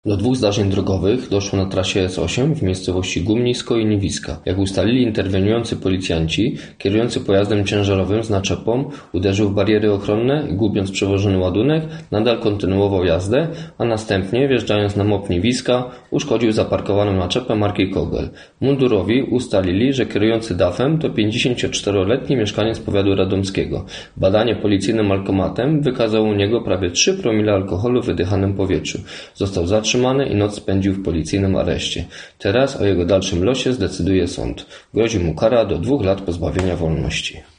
Do dwóch zdarzeń drogowych doszło na trasie S8 w miejscowości Gumnisko i Niwiska. Jak ustalili interweniujący policjanci, kierujący pojazdem ciężarowym z naczepą uderzył w bariery ochronne i gubiąc przewożony ładunek, nadal kontynuował jazdę, a następnie, wjeżdżając na MOP Niwiska, uszkodził zaparkowaną naczepę marki Kogel. Mundurowi ustalili, że kierujący DAF-em to 54-letni mieszkaniec powiatu radomskiego. Badanie policyjnym alkomatem wykazało u niego prawie 3 promile alkoholu w wydychanym powietrzu. Został zatrzymany i noc spędził w policyjnym areszcie. Teraz o jego dalszym losie zdecyduje sąd. Grozi mu kara do 2 lat pozbawienia wolności.